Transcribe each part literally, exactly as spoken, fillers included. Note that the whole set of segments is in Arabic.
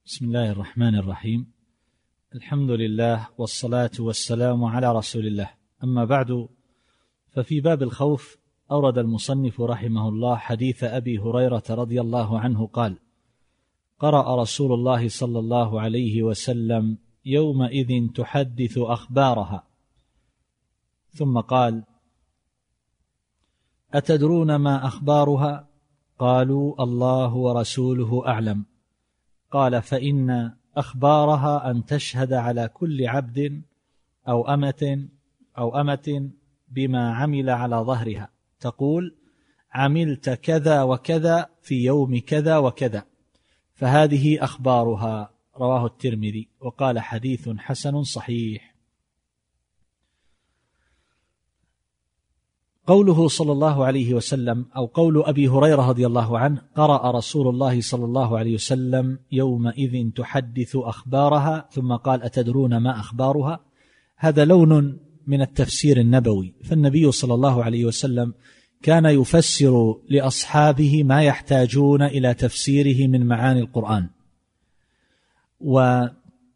بسم الله الرحمن الرحيم. الحمد لله والصلاة والسلام على رسول الله، أما بعد، ففي باب الخوف أورد المصنف رحمه الله حديث أبي هريرة رضي الله عنه قال: قرأ رسول الله صلى الله عليه وسلم يومئذ تحدث أخبارها، ثم قال: أتدرون ما أخبارها؟ قالوا: الله ورسوله أعلم. قال: فإن أخبارها أن تشهد على كل عبد أو أمة أو أمة بما عمل على ظهرها، تقول: عملت كذا وكذا في يوم كذا وكذا، فهذه أخبارها. رواه الترمذي وقال: حديث حسن صحيح. قوله صلى الله عليه وسلم أو قول أبي هريرة رضي الله عنه: قرأ رسول الله صلى الله عليه وسلم يومئذ تحدث أخبارها، ثم قال: أتدرون ما أخبارها؟ هذا لون من التفسير النبوي، فالنبي صلى الله عليه وسلم كان يفسر لأصحابه ما يحتاجون إلى تفسيره من معاني القرآن، وتارة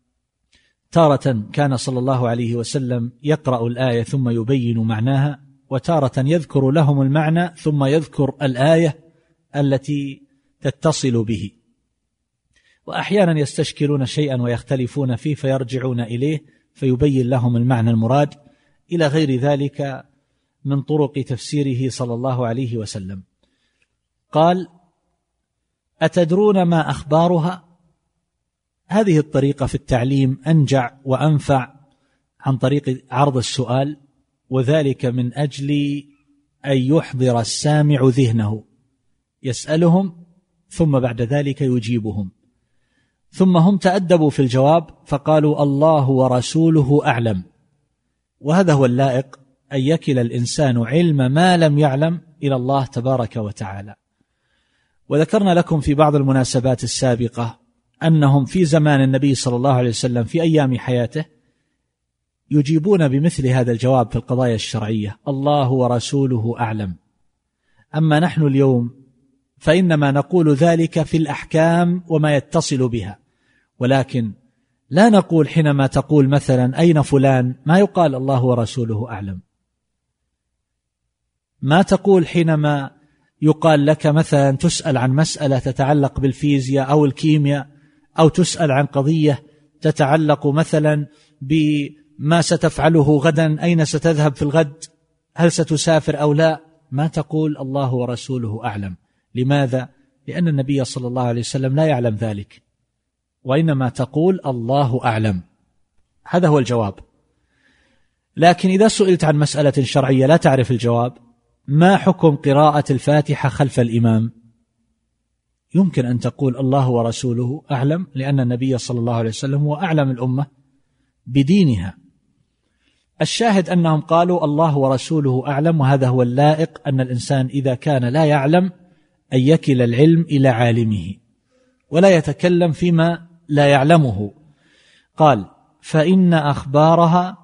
كان صلى الله عليه وسلم يقرأ الآية ثم يبين معناها، وتارة يذكر لهم المعنى ثم يذكر الآية التي تتصل به، وأحيانا يستشكلون شيئا ويختلفون فيه فيرجعون إليه فيبين لهم المعنى المراد، إلى غير ذلك من طرق تفسيره صلى الله عليه وسلم. قال: أتدرون ما أخبارها؟ هذه الطريقة في التعليم أنجع وأنفع عن طريق عرض السؤال، وذلك من أجل أن يحضر السامع ذهنه، يسألهم ثم بعد ذلك يجيبهم، ثم هم تأدبوا في الجواب فقالوا: الله ورسوله أعلم. وهذا هو اللائق، أن يكل الإنسان علم ما لم يعلم إلى الله تبارك وتعالى. وذكرنا لكم في بعض المناسبات السابقة أنهم في زمان النبي صلى الله عليه وسلم في أيام حياته يجيبون بمثل هذا الجواب في القضايا الشرعية: الله ورسوله أعلم. أما نحن اليوم فإنما نقول ذلك في الأحكام وما يتصل بها، ولكن لا نقول حينما تقول مثلا أين فلان، ما يقال الله ورسوله أعلم. ما تقول حينما يقال لك مثلا تسأل عن مسألة تتعلق بالفيزياء أو الكيمياء، أو تسأل عن قضية تتعلق مثلا بما ستفعله غدا، أين ستذهب في الغد، هل ستسافر أو لا، ما تقول الله ورسوله أعلم. لماذا؟ لأن النبي صلى الله عليه وسلم لا يعلم ذلك، وإنما تقول الله أعلم. هذا هو الجواب. لكن إذا سئلت عن مسألة شرعية لا تعرف الجواب: ما حكم قراءة الفاتحة خلف الإمام؟ يمكن أن تقول الله ورسوله أعلم، لأن النبي صلى الله عليه وسلم هو أعلم الأمة بدينها. الشاهد أنهم قالوا الله ورسوله أعلم، وهذا هو اللائق، أن الإنسان إذا كان لا يعلم أن يكل العلم إلى عالمه ولا يتكلم فيما لا يعلمه. قال: فإن أخبارها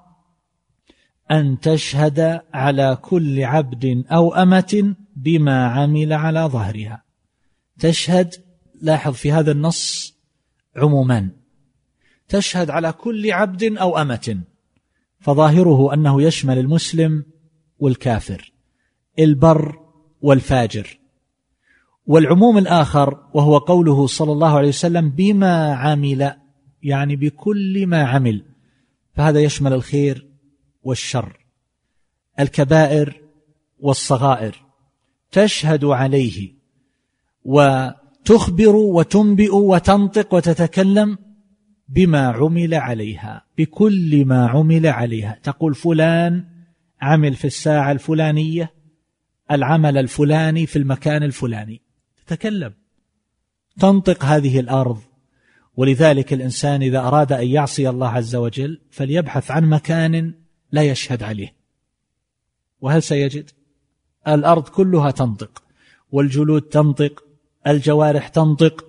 أن تشهد على كل عبد أو أمة بما عمل على ظهرها. تشهد، لاحظ في هذا النص عموما، تشهد على كل عبد أو أمة، فظاهره أنه يشمل المسلم والكافر، البر والفاجر. والعموم الآخر وهو قوله صلى الله عليه وسلم بما عمل، يعني بكل ما عمل، فهذا يشمل الخير والشر، الكبائر والصغائر. تشهد عليه وتخبر وتنبئ وتنطق وتتكلم بما عمل عليها، بكل ما عمل عليها. تقول فلان عمل في الساعة الفلانية العمل الفلاني في المكان الفلاني، تتكلم، تنطق هذه الأرض. ولذلك الإنسان إذا أراد أن يعصي الله عز وجل فليبحث عن مكان لا يشهد عليه، وهل سيجد؟ الأرض كلها تنطق، والجلود تنطق، الجوارح تنطق،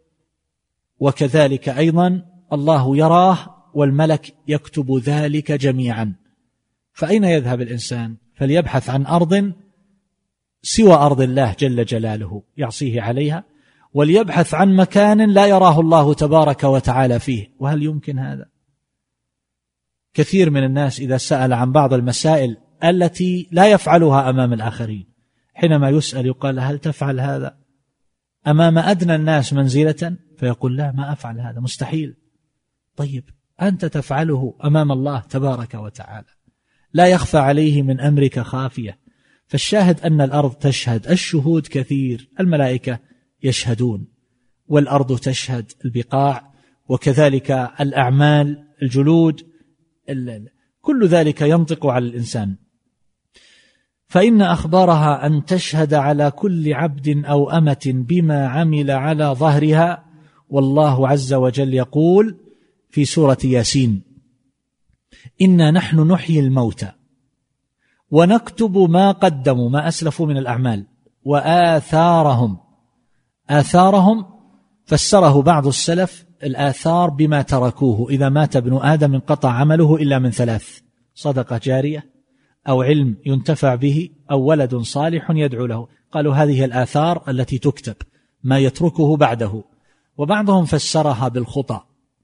وكذلك أيضا الله يراه والملك يكتب ذلك جميعا. فأين يذهب الإنسان؟ فليبحث عن أرض سوى أرض الله جل جلاله يعصيه عليها، وليبحث عن مكان لا يراه الله تبارك وتعالى فيه. وهل يمكن هذا؟ كثير من الناس إذا سأل عن بعض المسائل التي لا يفعلها أمام الآخرين، حينما يسأل يقال هل تفعل هذا أمام أدنى الناس منزلة؟ فيقول لا، ما أفعل هذا، مستحيل. طيب أنت تفعله أمام الله تبارك وتعالى، لا يخفى عليه من أمرك خافية. فالشاهد أن الأرض تشهد، الشهود كثير، الملائكة يشهدون، والأرض تشهد، البقاع، وكذلك الأعمال، الجلود، كل ذلك ينطق على الإنسان. فإن أخبارها أن تشهد على كل عبد أو أمة بما عمل على ظهرها. والله عز وجل يقول في سورة ياسين: إنا نحن نحيي الموتى ونكتب ما قدموا، ما أسلفوا من الأعمال، وآثارهم. آثارهم فسره بعض السلف الآثار بما تركوه، إذا مات ابن آدم انقطع عمله إلا من ثلاث: صدقة جارية، أو علم ينتفع به، أو ولد صالح يدعو له. قالوا هذه الآثار التي تكتب، ما يتركه بعده. وبعضهم فسرها بالخطى،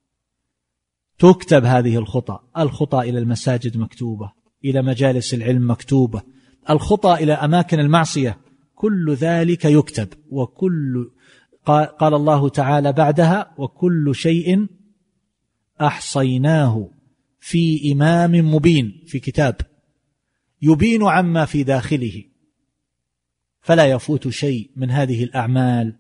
تكتب هذه الخطى، الخطى إلى المساجد مكتوبة، إلى مجالس العلم مكتوبة، الخطى إلى أماكن المعصية، كل ذلك يكتب. وكل قال الله تعالى بعدها: وكل شيء أحصيناه في إمام مبين، في كتاب يبين عما في داخله، فلا يفوت شيء من هذه الأعمال.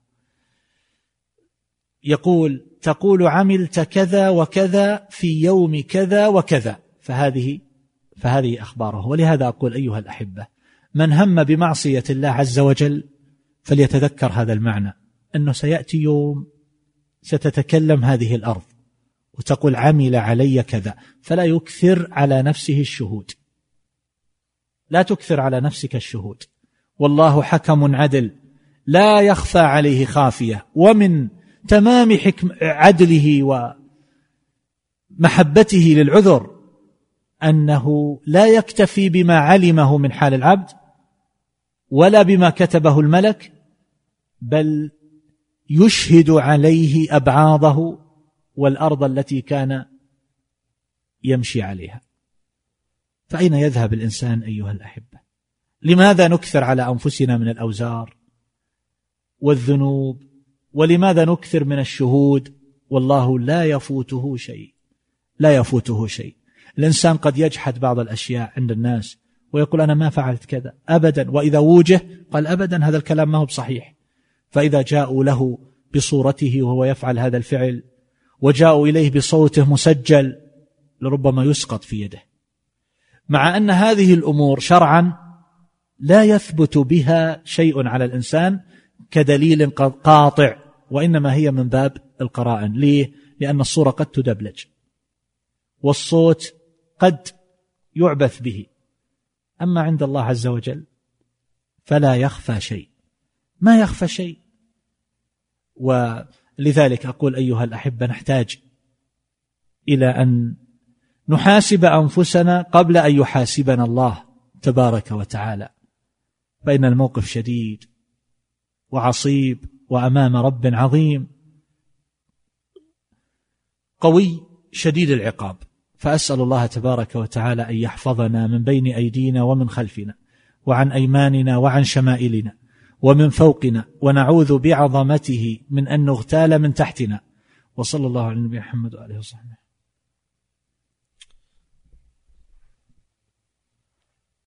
يقول تقول عملت كذا وكذا في يوم كذا وكذا، فهذه فهذه أخباره. ولهذا أقول أيها الأحبة، من هم بمعصية الله عز وجل فليتذكر هذا المعنى، أنه سيأتي يوم ستتكلم هذه الأرض وتقول عمل علي كذا، فلا يكثر على نفسه الشهود، لا تكثر على نفسك الشهود. والله حكم عدل لا يخفى عليه خافية. ومن تمام حكم عدله ومحبته للعذر أنه لا يكتفي بما علمه من حال العبد ولا بما كتبه الملك، بل يشهد عليه أبعاضه والأرض التي كان يمشي عليها. فأين يذهب الإنسان أيها الأحبة؟ لماذا نكثر على أنفسنا من الأوزار والذنوب؟ ولماذا نكثر من الشهود والله لا يفوته شيء؟ لا يفوته شيء. الإنسان قد يجحد بعض الأشياء عند الناس ويقول أنا ما فعلت كذا أبدا، وإذا وجه قال أبدا هذا الكلام ما هو بصحيح. فإذا جاءوا له بصورته وهو يفعل هذا الفعل وجاءوا إليه بصوته مسجل لربما يسقط في يده، مع أن هذه الأمور شرعا لا يثبت بها شيء على الإنسان كدليل قاطع، وإنما هي من باب القرائن. ليه؟ لأن الصورة قد تدبلج والصوت قد يعبث به، أما عند الله عز وجل فلا يخفى شيء، ما يخفى شيء. ولذلك أقول أيها الأحبة، نحتاج إلى أن نحاسب أنفسنا قبل أن يحاسبنا الله تبارك وتعالى، فإن الموقف شديد وعصيب وأمام رب عظيم قوي شديد العقاب. فأسأل الله تبارك وتعالى أن يحفظنا من بين أيدينا ومن خلفنا وعن أيماننا وعن شمائلنا ومن فوقنا، ونعوذ بعظمته من أن نغتال من تحتنا. وصلى الله على النبي محمد وآله وصحبه.